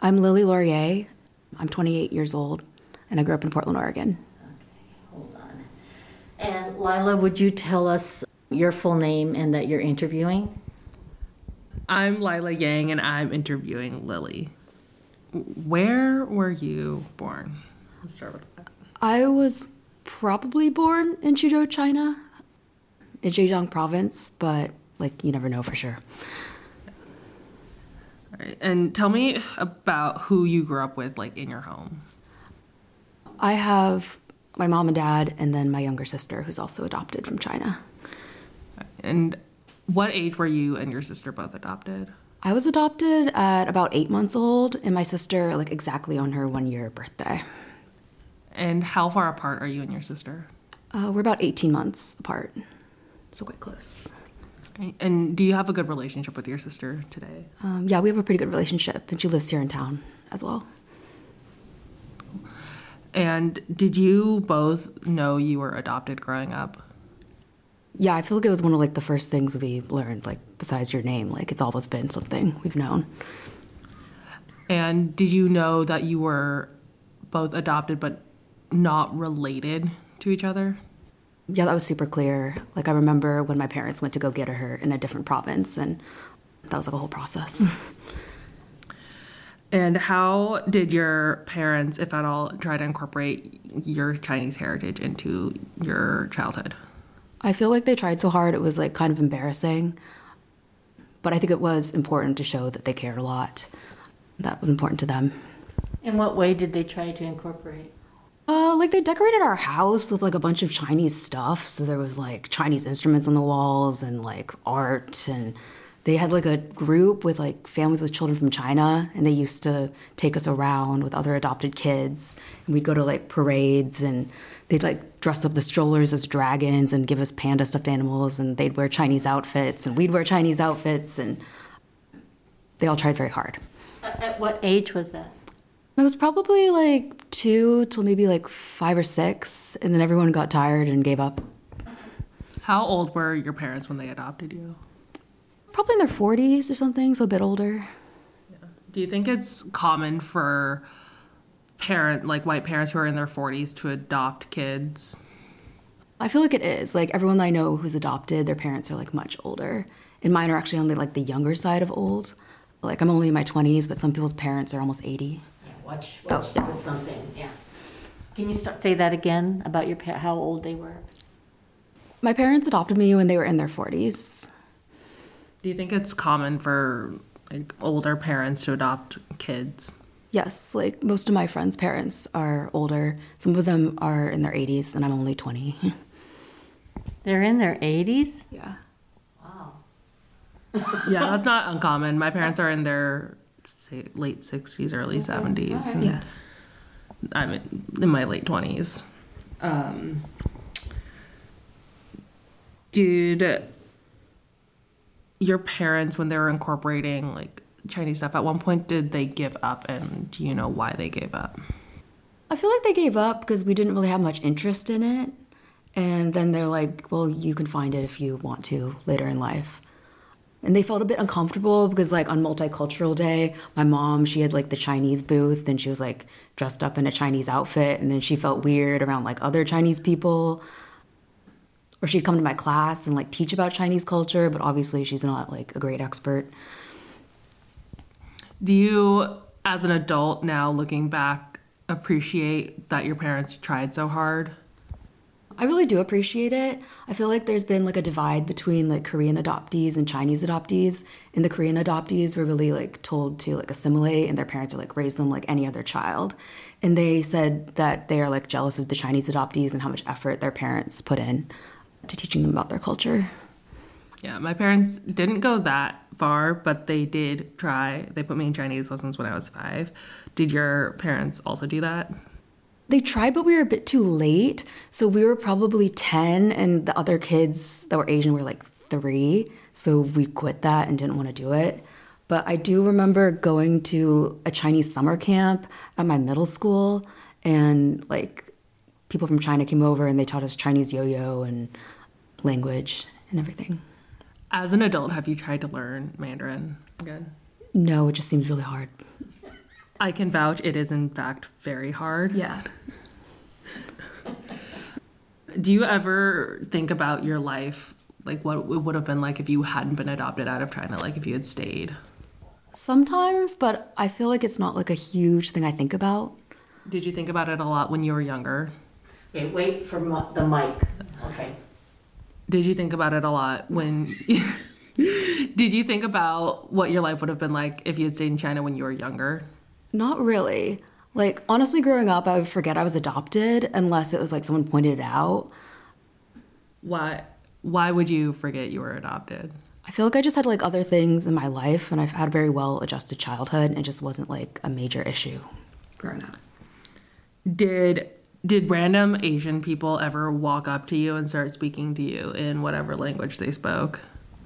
I'm Lily Laurier. I'm 28 years old, and I grew up in Portland, Oregon. Okay, hold on. And Lila, would you tell us your full name and that you're interviewing? I'm Lila Yang, and I'm interviewing Lily. Where were you born? Let's start with that. I was probably born in Suzhou, China, in Zhejiang province, but you never know for sure. All right, and tell me about who you grew up with, in your home. I have my mom and dad, and then my younger sister, who's also adopted from China. And what age were you and your sister both adopted? I was adopted at about 8 months old, and my sister, exactly on her 1-year birthday. And how far apart are you and your sister? We're about 18 months apart, so quite close. Okay. And do you have a good relationship with your sister today? Yeah, we have a pretty good relationship, and she lives here in town as well. And did you both know you were adopted growing up? Yeah, I feel like it was one of the first things we learned, besides your name. It's always been something we've known. And did you know that you were both adopted but not related to each other? Yeah, that was super clear. I remember when my parents went to go get her in a different province, and that was a whole process. And how did your parents, if at all, try to incorporate your Chinese heritage into your childhood? I feel like they tried so hard, it was kind of embarrassing. But I think it was important to show that they cared a lot. That was important to them. In what way did they try to incorporate? They decorated our house with a bunch of Chinese stuff. So there was Chinese instruments on the walls and art, and they had a group with families with children from China, and they used to take us around with other adopted kids, and we'd go to parades, and they'd dress up the strollers as dragons and give us panda stuffed animals, and they'd wear Chinese outfits and we'd wear Chinese outfits, and they all tried very hard. At what age was that? It was probably 2 till maybe 5 or 6, and then everyone got tired and gave up. How old were your parents when they adopted you? Probably in their 40s or something, so a bit older. Yeah. Do you think it's common for white parents who are in their 40s to adopt kids? I feel like it is. Everyone that I know who's adopted, their parents are much older. And mine are actually on the younger side of old. I'm only in my 20s, but some people's parents are almost 80. Yeah, watch something, yeah. Can you say that again about your how old they were? My parents adopted me when they were in their 40s. Do you think it's common for older parents to adopt kids? Yes, most of my friends' parents are older. Some of them are in their 80s, and I'm only 20. They're in their 80s? Yeah. Wow. Yeah, that's not uncommon. My parents are in their late 60s, early 70s. Right. And Yeah. I'm in my late 20s. Did your parents, when they were incorporating Chinese stuff, at one point did they give up, and do you know why they gave up? I feel like they gave up because we didn't really have much interest in it. And then they're well, you can find it if you want to later in life. And they felt a bit uncomfortable because on Multicultural Day, my mom, she had the Chinese booth, and she was dressed up in a Chinese outfit, and then she felt weird around other Chinese people. Or she'd come to my class and teach about Chinese culture, but obviously she's not a great expert. Do you, as an adult now looking back, appreciate that your parents tried so hard? I really do appreciate it. I feel like there's been a divide between Korean adoptees and Chinese adoptees. And the Korean adoptees were really told to assimilate, and their parents are raise them like any other child. And they said that they are jealous of the Chinese adoptees and how much effort their parents put in to teaching them about their culture. Yeah, my parents didn't go that far, but they did try. They put me in Chinese lessons when I was 5. Did your parents also do that? They tried, but we were a bit too late. So we were probably 10, and the other kids that were Asian were 3. So we quit that and didn't want to do it. But I do remember going to a Chinese summer camp at my middle school, and people from China came over and they taught us Chinese yo-yo and language and everything. As an adult, have you tried to learn Mandarin again? No, it just seems really hard. I can vouch it is in fact very hard. Yeah. Do you ever think about your life, like what it would have been like if you hadn't been adopted out of China, like if you had stayed? Sometimes, but I feel like it's not like a huge thing I think about. Did you think about it a lot when you were younger? Okay, wait for the mic. Okay. Did you think about it a lot when... Did you think about what your life would have been like if you had stayed in China when you were younger? Not really. Like, honestly, growing up, I would forget I was adopted unless it was like someone pointed it out. Why would you forget you were adopted? I feel like I just had like other things in my life, and I've had a very well adjusted childhood, and it just wasn't like a major issue growing up. Did random Asian people ever walk up to you and start speaking to you in whatever language they spoke?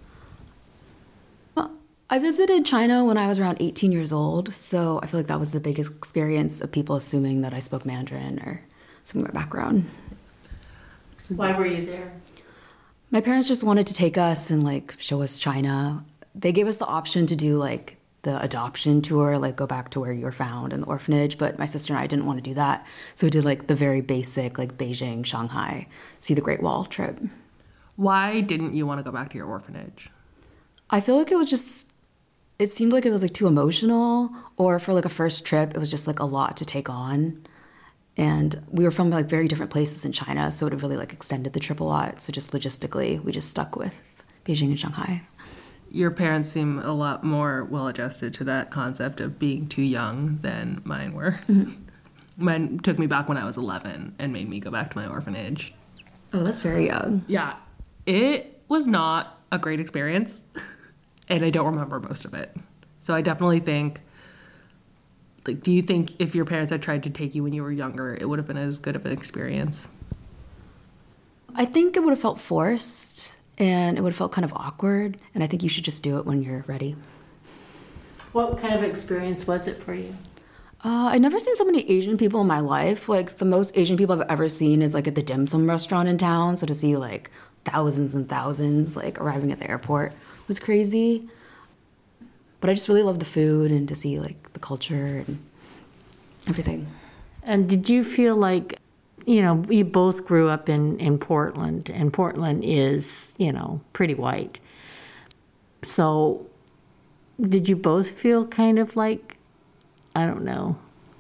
I visited China when I was around 18 years old, so I feel like that was the biggest experience of people assuming that I spoke Mandarin or assuming my background. Why were you there? My parents just wanted to take us and like show us China. They gave us the option to do like the adoption tour, like go back to where you were found in the orphanage, but my sister and I didn't want to do that. So we did like the very basic like Beijing, Shanghai, see the Great Wall trip. Why didn't you want to go back to your orphanage? I feel like it seemed like it was like too emotional, or for like a first trip, it was just like a lot to take on. And we were from like very different places in China, so it really like extended the trip a lot. So just logistically, we just stuck with Beijing and Shanghai. Your parents seem a lot more well adjusted to that concept of being too young than mine were. Mm-hmm. Mine took me back when I was 11 and made me go back to my orphanage. Oh, that's very young. Yeah, it was not a great experience. And I don't remember most of it. So I definitely think, like, do you think if your parents had tried to take you when you were younger, it would have been as good of an experience? I think it would have felt forced, and it would have felt kind of awkward. And I think you should just do it when you're ready. What kind of experience was it for you? I've never seen so many Asian people in my life. Like, the most Asian people I've ever seen is, like, at the dim sum restaurant in town. So to see, like, thousands and thousands, like, arriving at the airport was crazy. But I just really love the food and to see, like, the culture and everything. And did you feel like, you know, you both grew up in Portland, and Portland is, you know, pretty white. So did you both feel kind of like, I don't know,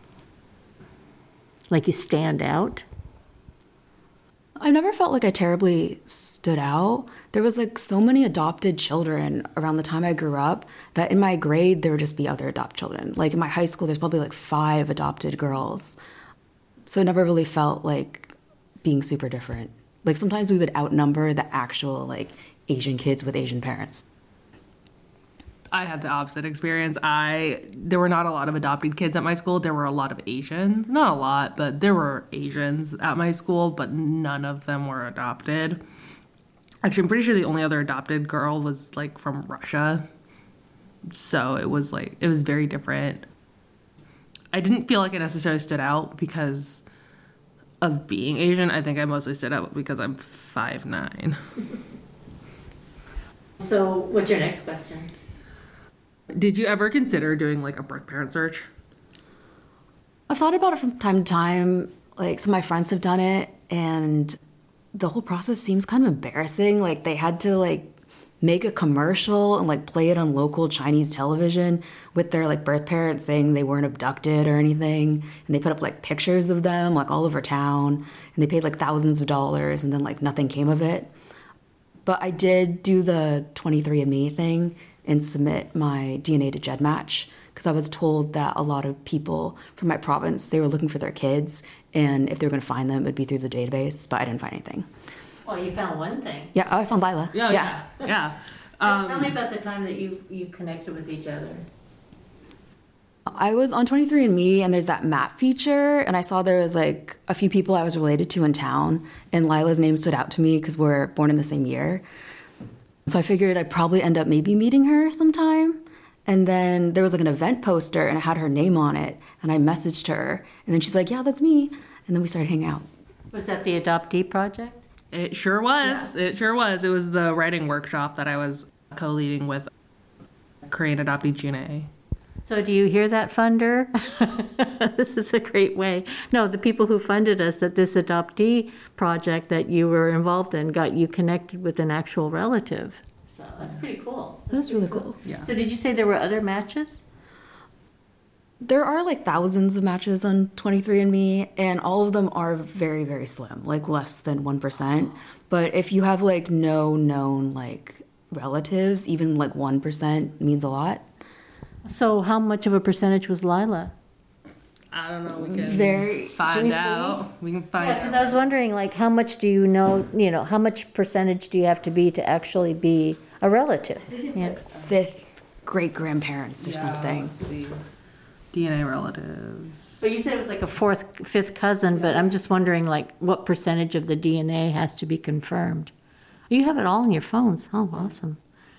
like you stand out? I never felt like I terribly stood out. There was like so many adopted children around the time I grew up that in my grade there would just be other adopted children. Like in my high school there's probably like 5 adopted girls. So it never really felt like being super different. Like sometimes we would outnumber the actual like Asian kids with Asian parents. I had the opposite experience. There were not a lot of adopted kids at my school. There were a lot of Asians. Not a lot, but there were Asians at my school, but none of them were adopted. Actually, I'm pretty sure the only other adopted girl was like from Russia. So it was very different. I didn't feel like I necessarily stood out because of being Asian. I think I mostly stood out because I'm 5'9". So what's your next question? Did you ever consider doing like a birth parent search? I've thought about it from time to time. Like some of my friends have done it, and the whole process seems kind of embarrassing. Like they had to like make a commercial and like play it on local Chinese television with their like birth parents saying they weren't abducted or anything. And they put up like pictures of them like all over town, and they paid like thousands of dollars, and then like nothing came of it. But I did do the 23andMe thing and submit my DNA to GEDmatch because I was told that a lot of people from my province, they were looking for their kids, and if they were going to find them, it'd be through the database, but I didn't find anything. Well, you found one thing. Yeah, I found Lila. Yeah. Tell me about the time that you connected with each other. I was on 23andMe, and there's that map feature, and I saw there was like a few people I was related to in town, and Lila's name stood out to me because we're born in the same year. So I figured I'd probably end up maybe meeting her sometime. And then there was like an event poster, and it had her name on it, and I messaged her, and then she's like, yeah, that's me. And then we started hanging out. Was that the Adoptee Project? It sure was. Yeah. It sure was. It was the writing workshop that I was co-leading with Korean adoptee June. So do you hear that, funder? This is a great way. No, the people who funded us, that this adoptee project that you were involved in got you connected with an actual relative. So that's pretty cool. That's really cool. Yeah. So did you say there were other matches? There are like thousands of matches on 23andMe, and all of them are very, very slim, like less than 1%. But if you have like no known like relatives, even like 1% means a lot. So how much of a percentage was Lila? I don't know. We can Should we find see? out. We can find Yeah, because out. I was wondering, like, how much do you know, how much percentage do you have to be to actually be a relative? Yeah. Fifth great grandparents or something. Let's see. DNA relatives. But you said it was like a fifth cousin, but I'm just wondering, like, what percentage of the DNA has to be confirmed? You have it all on your phones. Oh, awesome.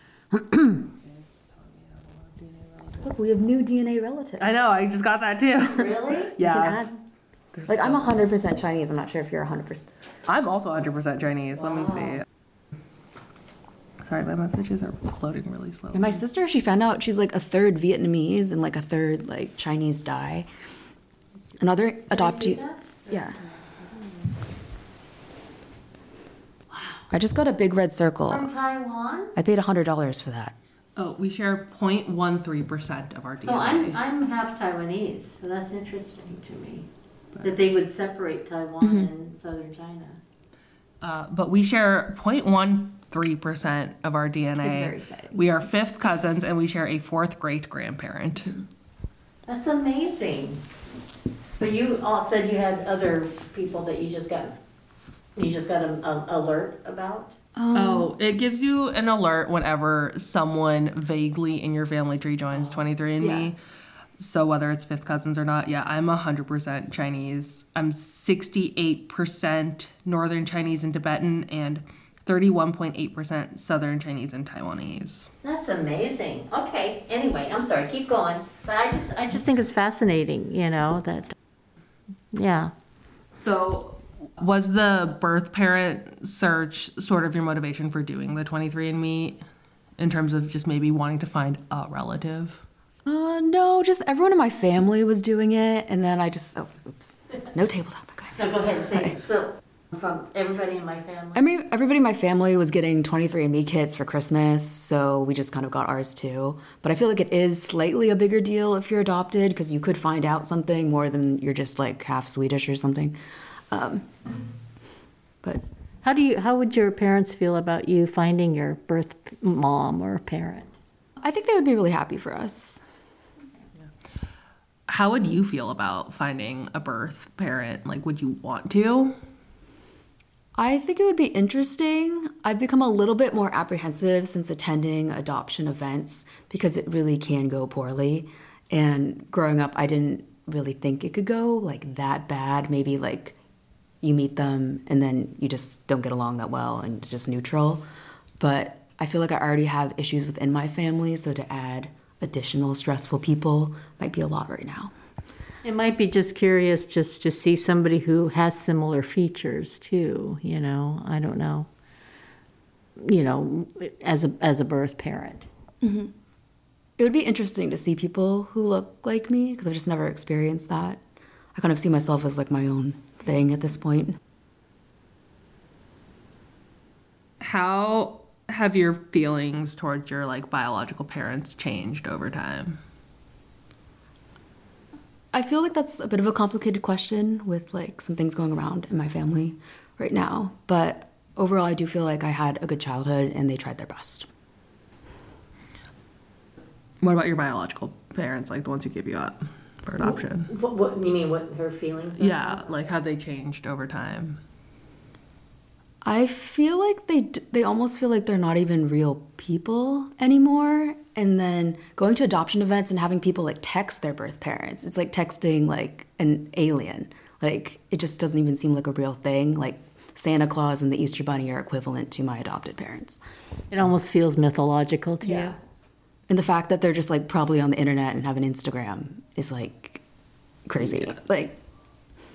Look, we have new DNA relatives. I know. I just got that too. Really? Yeah. Like, I'm 100% Chinese. I'm not sure if you're 100%. I'm also 100% Chinese. Let me see. Sorry, my messages are loading really slow. And my sister, she found out she's like a third Vietnamese and like a third like Chinese Dai. Another adoptee. Yeah. Wow. I just got a big red circle. From Taiwan? I paid $100 for that. Oh, we share 0.13% of our DNA. So I'm half Taiwanese, so that's interesting to me. That they would separate Taiwan and southern China. But we share 0.13% of our DNA. It's very exciting. We are fifth cousins, and we share a fourth great grandparent. That's amazing. But you all said you had other people that you just got an alert about? Oh, it gives you an alert whenever someone vaguely in your family tree joins 23andMe. Yeah. So whether it's fifth cousins or not, yeah, I'm 100% Chinese. I'm 68% Northern Chinese and Tibetan, and 31.8% Southern Chinese and Taiwanese. That's amazing. Okay. Anyway, I'm sorry. Keep going. But I just think it's fascinating. That. Yeah. So was the birth parent search sort of your motivation for doing the 23andMe in terms of just maybe wanting to find a relative? No, just everyone in my family was doing it, and then oops, no tabletop. Okay. No, go ahead and say it. So, from everybody in my family. I mean, everybody in my family was getting 23andMe kits for Christmas, so we just kind of got ours too. But I feel like it is slightly a bigger deal if you're adopted, because you could find out something more than you're just like half Swedish or something. But How would your parents feel about you finding your birth mom or parent? I think they would be really happy for us. How would you feel about finding a birth parent? Like, would you want to? I think it would be interesting. I've become a little bit more apprehensive since attending adoption events because it really can go poorly. And growing up, I didn't really think it could go like that bad. Maybe like you meet them and then you just don't get along that well and it's just neutral. But I feel like I already have issues within my family, so to add additional stressful people might be a lot right now. It might be just curious just to see somebody who has similar features too, I don't know. As a birth parent. Mm-hmm. It would be interesting to see people who look like me because I've just never experienced that. I kind of see myself as like my own thing at this point. How have your feelings towards your like biological parents changed over time? I feel like that's a bit of a complicated question with like some things going around in my family right now. But overall, I do feel like I had a good childhood and they tried their best. What about your biological parents, like the ones who give you up for adoption? What you mean? What her feelings? Are? Yeah, like have they changed over time? I feel like they almost feel like they're not even real people anymore. And then going to adoption events and having people like text their birth parents, it's like texting like an alien. Like it just doesn't even seem like a real thing. Like Santa Claus and the Easter Bunny are equivalent to my adopted parents. It almost feels mythological to you. And the fact that they're just like probably on the internet and have an Instagram is like crazy. Yeah. Like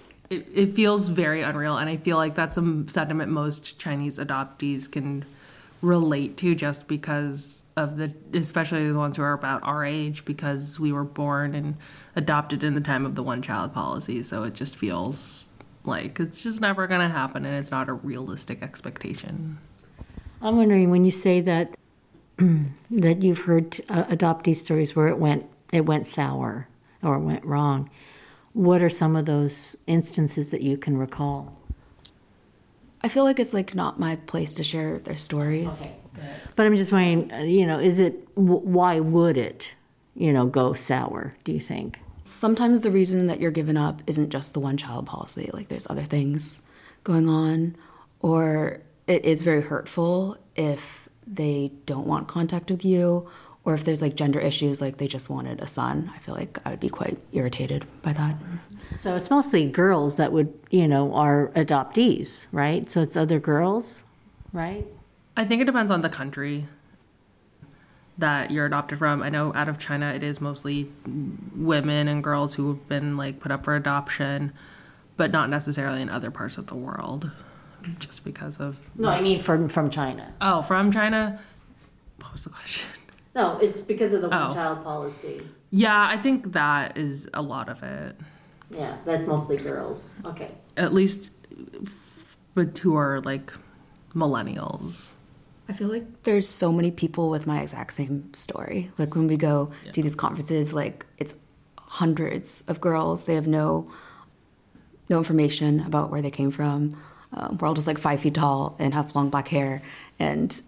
It feels very unreal, and I feel like that's a sentiment most Chinese adoptees can relate to just because of especially the ones who are about our age, because we were born and adopted in the time of the one-child policy. So it just feels like it's just never going to happen, and it's not a realistic expectation. I'm wondering, when you say that that you've heard adoptee stories where it went sour or it went wrong, what are some of those instances that you can recall? I feel like it's like not my place to share their stories. Okay. But I'm just wondering, is it, why would it, go sour, do you think? Sometimes the reason that you're given up isn't just the one-child policy. Like there's other things going on, or it is very hurtful if they don't want contact with you, or if there's like gender issues, like they just wanted a son. I feel like I would be quite irritated by that. So it's mostly girls that would, are adoptees, right? So it's other girls, right? I think it depends on the country that you're adopted from. I know out of China, it is mostly women and girls who have been like put up for adoption, but not necessarily in other parts of the world, just because of... No, I mean from China. Oh, from China? What was the question? No, it's because of the one-child policy. Yeah, I think that is a lot of it. Yeah, that's mostly girls. Okay. At least, but who are like millennials. I feel like there's so many people with my exact same story. Like when we go to these conferences, like it's hundreds of girls. They have no information about where they came from. We're all just like 5 feet tall and have long black hair, and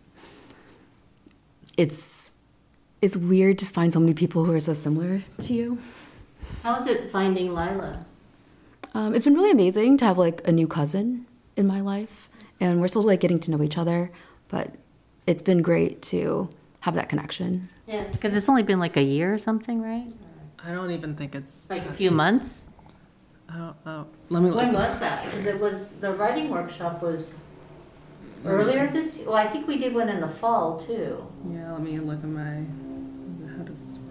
it's weird to find so many people who are so similar to you. How is it finding Lila? It's been really amazing to have like a new cousin in my life, and we're still like getting to know each other, but it's been great to have that connection. Yeah, because it's only been like a year or something, right? I don't even think it's... Like a few months? Let me look. When was that? Because the writing workshop was earlier this year. Well, I think we did one in the fall too. Yeah, let me look at my... How does this work?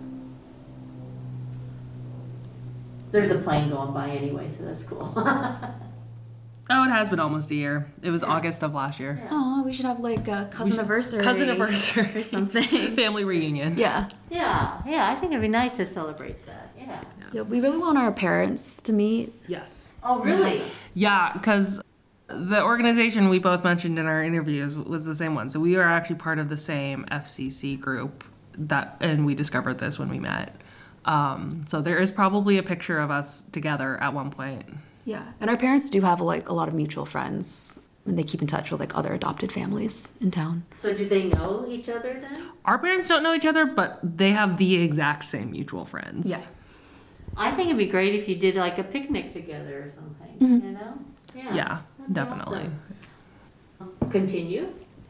There's a plane going by anyway, so that's cool. Oh, it has been almost a year. It was August of last year. Yeah. Oh, we should have like a cousin anniversary Cousin-iversary. or something. Family reunion. Yeah. Yeah, I think it'd be nice to celebrate that. Yeah, we really want our parents to meet. Yes. Oh, really? Yeah, because the organization we both mentioned in our interviews was the same one. So we were actually part of the same FCC group, and we discovered this when we met. So there is probably a picture of us together at one point. Yeah, and our parents do have like a lot of mutual friends, and they keep in touch with like other adopted families in town. So do they know each other then? Our parents don't know each other, but they have the exact same mutual friends. Yeah. I think it'd be great if you did like a picnic together or something, Mm-hmm. you know? Yeah, That'd be definitely. awesome. Continue.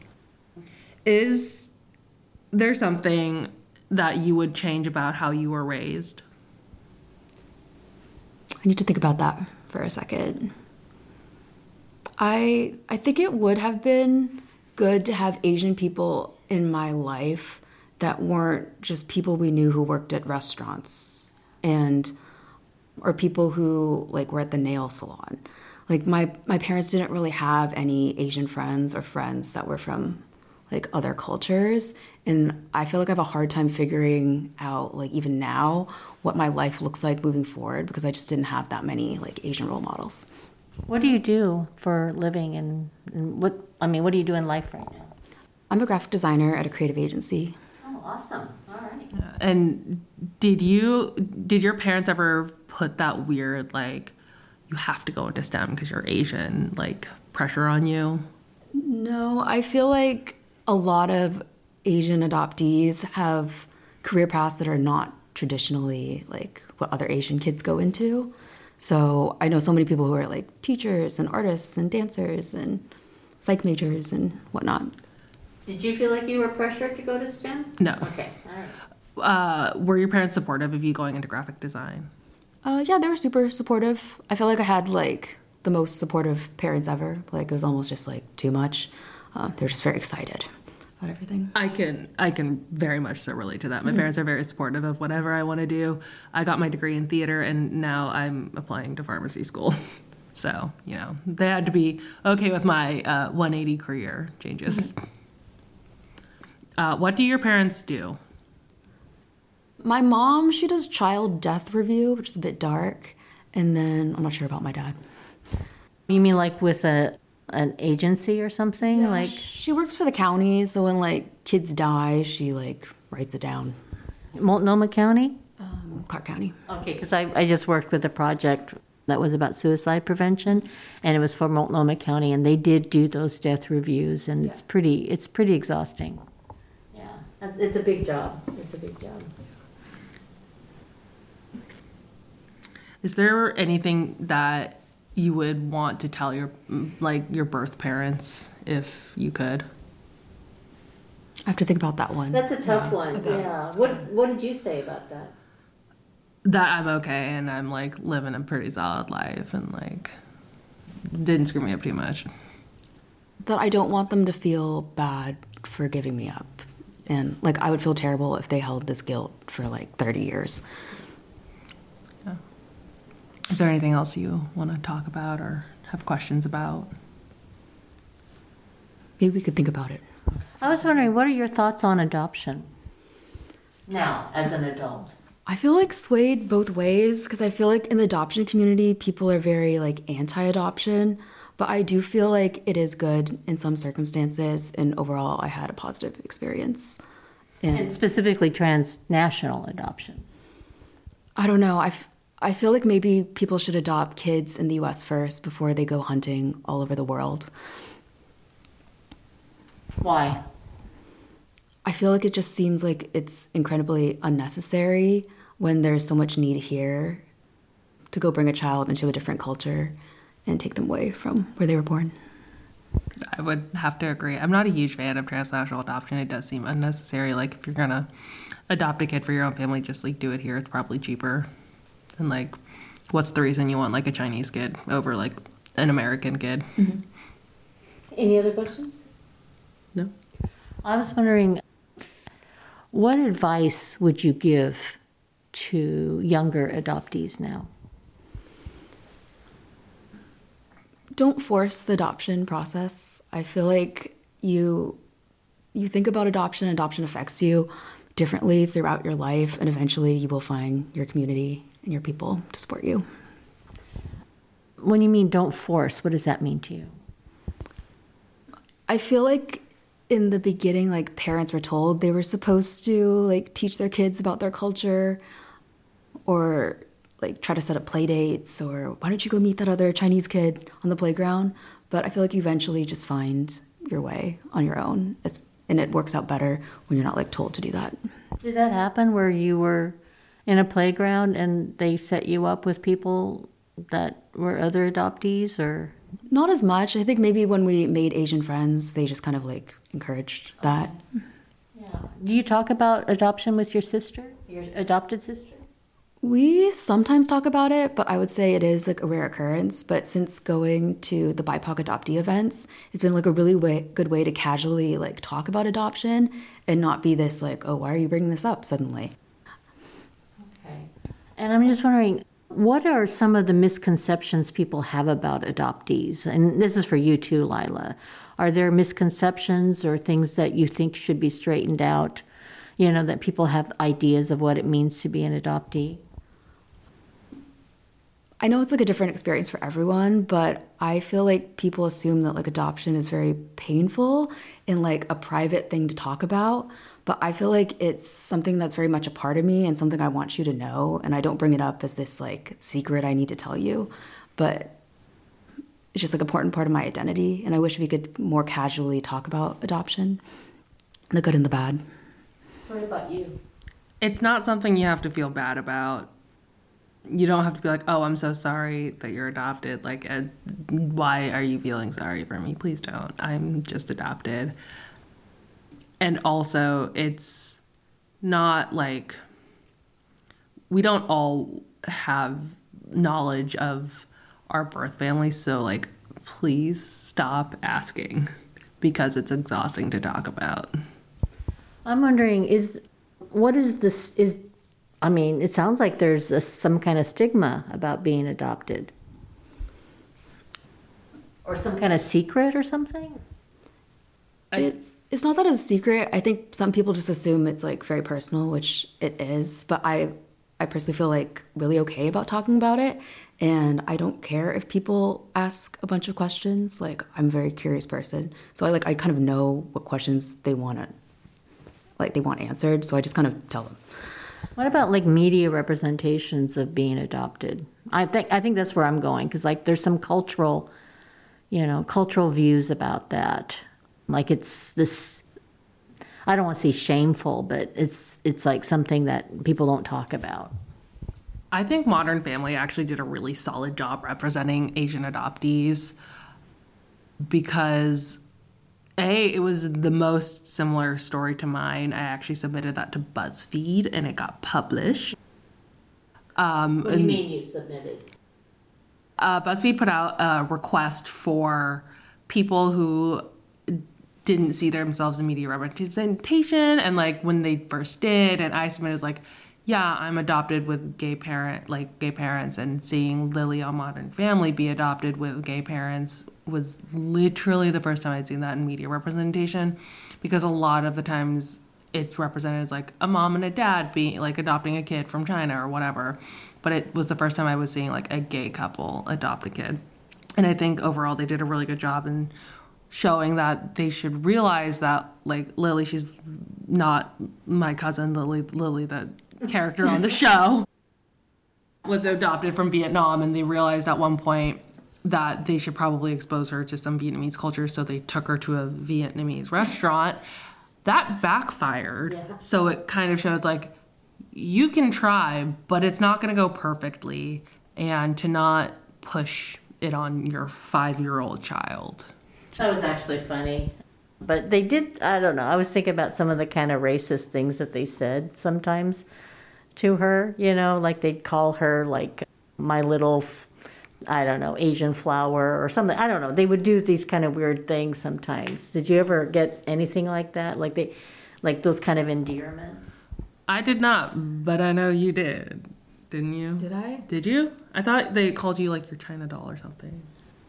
Is there something that you would change about how you were raised? I need to think about that for a second. I think it would have been good to have Asian people in my life that weren't just people we knew who worked at restaurants or people who like were at the nail salon. Like my parents didn't really have any Asian friends or friends that were from like other cultures, and I feel like I have a hard time figuring out, like even now, what my life looks like moving forward, because I just didn't have that many like Asian role models. What do you do for a living, and what do you do in life right now? I'm a graphic designer at a creative agency. Oh, awesome. All right. And did your parents ever put that weird, like, you have to go into STEM because you're Asian, like, pressure on you? No, I feel like a lot of Asian adoptees have career paths that are not traditionally like what other Asian kids go into. So I know so many people who are like teachers and artists and dancers and psych majors and whatnot. Did you feel like you were pressured to go to STEM? No. Okay. All right. Were your parents supportive of you going into graphic design? Yeah, they were super supportive. I feel like I had like the most supportive parents ever. Like it was almost just like too much. They were just very excited about everything. I can very much so relate to that. My parents are very supportive of whatever I want to do. I got my degree in theater, and now I'm applying to pharmacy school. So, they had to be okay with my 180 career changes. What do your parents do? My mom, she does child death review, which is a bit dark. And then I'm not sure about my dad. You mean like with an agency or something? Like She works for the county, so when like kids die, she like writes it down. Multnomah County? Clark County. Okay, because I just worked with a project that was about suicide prevention, and it was for Multnomah County, and they did do those death reviews, and it's pretty exhausting. Yeah, it's a big job. It's a big job. Is there anything that you would want to tell your birth parents if you could? I have to think about that one. That's a tough one. Yeah. What did you say about that? That I'm okay and I'm like living a pretty solid life and like didn't screw me up too much. That I don't want them to feel bad for giving me up. And like I would feel terrible if they held this guilt for like 30 years. Yeah. Is there anything else you want to talk about or have questions about? Maybe we could think about it. I was wondering, what are your thoughts on adoption now as an adult? I feel like swayed both ways because I feel like in the adoption community, people are very like anti-adoption, but I do feel like it is good in some circumstances, and overall, I had a positive experience. And specifically transnational adoptions. I don't know. I feel like maybe people should adopt kids in the U.S. first before they go hunting all over the world. Why? I feel like it just seems like it's incredibly unnecessary when there's so much need here to go bring a child into a different culture and take them away from where they were born. I would have to agree. I'm not a huge fan of transnational adoption. It does seem unnecessary. Like if you're gonna adopt a kid for your own family, just like do it here. It's probably cheaper. And like, what's the reason you want like a Chinese kid over like an American kid? Mm-hmm. Any other questions? No. I was wondering, what advice would you give to younger adoptees now? Don't force the adoption process. I feel like you think about adoption affects you differently throughout your life, and eventually you will find your community and your people to support you. When you mean don't force, what does that mean to you? I feel like in the beginning, like parents were told they were supposed to like teach their kids about their culture or like try to set up play dates or why don't you go meet that other Chinese kid on the playground? But I feel like you eventually just find your way on your own, and it works out better when you're not like told to do that. Did that happen where you were in a playground and they set you up with people that were other adoptees, or? Not as much. I think maybe when we made Asian friends, they just kind of like encouraged that. Yeah. Do you talk about adoption with your sister, your adopted sister? We sometimes talk about it, but I would say it is like a rare occurrence. But since going to the BIPOC adoptee events, it's been like a really good way to casually like talk about adoption and not be this like, oh, why are you bringing this up suddenly? Okay. And I'm just wondering, what are some of the misconceptions people have about adoptees? And this is for you too, Lila. Are there misconceptions or things that you think should be straightened out? You know, that people have ideas of what it means to be an adoptee? I know it's like a different experience for everyone, but I feel like people assume that like adoption is very painful and like a private thing to talk about. But I feel like it's something that's very much a part of me and something I want you to know. And I don't bring it up as this like secret I need to tell you, but it's just like an important part of my identity. And I wish we could more casually talk about adoption, the good and the bad. What about you? It's not something you have to feel bad about. You don't have to be like, oh, I'm so sorry that you're adopted. Like, why are you feeling sorry for me? Please don't. I'm just adopted. And also, it's not like we don't all have knowledge of our birth families. So, like, please stop asking because it's exhausting to talk about. I'm wondering, I mean, it sounds like there's some kind of stigma about being adopted. Or some kind of secret or something? It's not that it's a secret. I think some people just assume it's like very personal, which it is. But I personally feel like really okay about talking about it, and I don't care if people ask a bunch of questions. Like I'm a very curious person, so I kind of know what questions they want answered. So I just kind of tell them. What about like media representations of being adopted? I think that's where I'm going, because like there's some cultural views about that. Like it's this, I don't want to say shameful, but it's like something that people don't talk about. I think Modern Family actually did a really solid job representing Asian adoptees because it was the most similar story to mine. I actually submitted that to BuzzFeed and it got published. What do you mean you submitted? BuzzFeed put out a request for people who didn't see themselves in media representation, and like when they first did, and I submitted like, yeah, I'm adopted with gay parents, and seeing Lily on Modern Family be adopted with gay parents was literally the first time I'd seen that in media representation, because a lot of the times it's represented as like a mom and a dad being like adopting a kid from China or whatever, but it was the first time I was seeing like a gay couple adopt a kid. And I think overall they did a really good job in showing that they should realize that like Lily, she's not my cousin. Lily, the character on the show, was adopted from Vietnam, and they realized at one point that they should probably expose her to some Vietnamese culture, so they took her to a Vietnamese restaurant. That backfired. Yeah. So it kind of shows like you can try, but it's not going to go perfectly, and to not push it on your 5-year-old child. That was actually funny. But they did, I don't know, I was thinking about some of the kind of racist things that they said sometimes to her, like they'd call her like my little, I don't know, Asian flower or something. I don't know. They would do these kind of weird things sometimes. Did you ever get anything like that? Like those kind of endearments? I did not, but I know you did. Didn't you? Did I? Did you? I thought they called you like your China doll or something.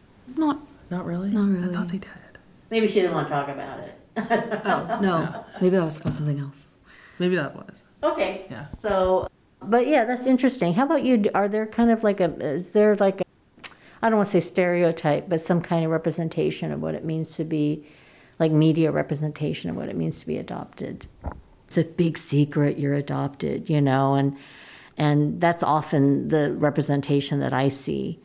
Not really? Not really. I thought they did. Maybe she didn't want to talk about it. Oh, no. Maybe that was about something else. Maybe that was. Okay. Yeah. So, but yeah, that's interesting. How about you? Are there kind of like is there like I don't want to say stereotype, but some kind of representation of what it means to be, like media representation of what it means to be adopted? It's a big secret you're adopted, and that's often the representation that I see.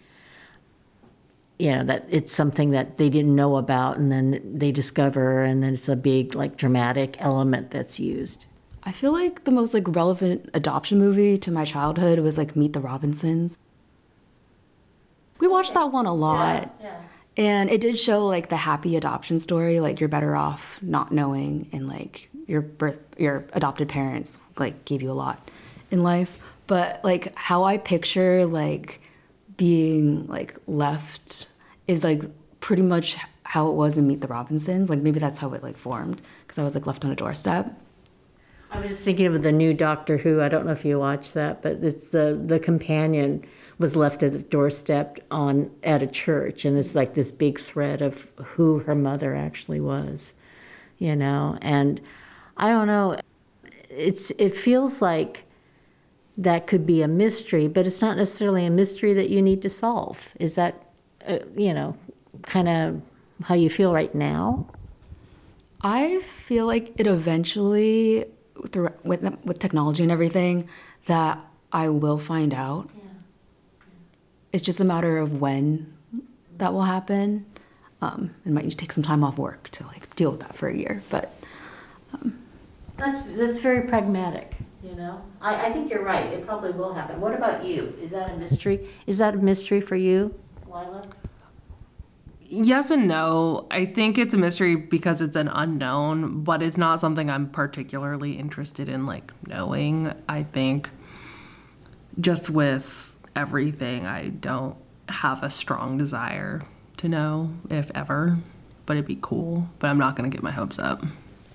That it's something that they didn't know about, and then they discover, and then it's a big, like, dramatic element that's used. I feel like the most like relevant adoption movie to my childhood was like Meet the Robinsons. We watched that one a lot. Yeah. And it did show like the happy adoption story, like you're better off not knowing, and like your adopted parents like gave you a lot in life. But like how I picture like being like left is like pretty much how it was in Meet the Robinsons. Like maybe that's how it like formed, because I was like left on a doorstep. I was just thinking of the new Doctor Who. I don't know if you watched that, but it's the companion was left at a doorstep at a church, and it's like this big thread of who her mother actually was, And I don't know. It feels like that could be a mystery, but it's not necessarily a mystery that you need to solve. Is that, kind of how you feel right now? I feel like it eventually, with technology and everything, that I will find out. Yeah. It's just a matter of when that will happen. It might need to take some time off work to like deal with that for a year, but that's very pragmatic. I think you're right. It probably will happen. What about you? Is that a mystery? Is that a mystery for you, Lila? Yes and no. I think it's a mystery because it's an unknown, but it's not something I'm particularly interested in, like, knowing. I think just with everything, I don't have a strong desire to know, if ever. But it'd be cool. But I'm not going to get my hopes up.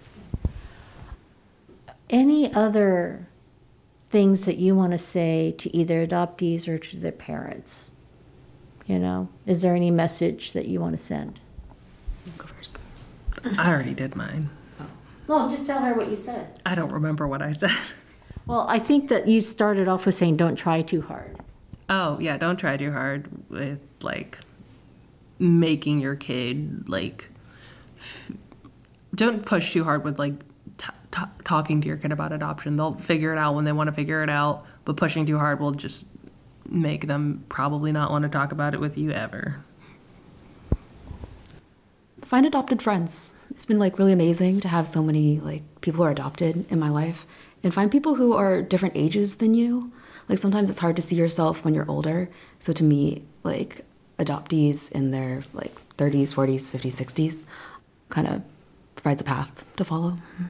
Any other things that you want to say to either adoptees or to their parents? Is there any message that you want to send? Go first. I already did mine. Well, just tell her what you said. I don't remember what I said. Well, I think that you started off with saying don't try too hard. Oh, yeah, don't try too hard with, like, making your kid, like, don't push too hard with, like, talking to your kid about adoption. They'll figure it out when they want to figure it out, but pushing too hard will just make them probably not want to talk about it with you ever. Find adopted friends. It's been like really amazing to have so many like people who are adopted in my life, and find people who are different ages than you. Like sometimes it's hard to see yourself when you're older. So to me, like adoptees in their like 30s, 40s, 50s, 60s kind of provides a path to follow.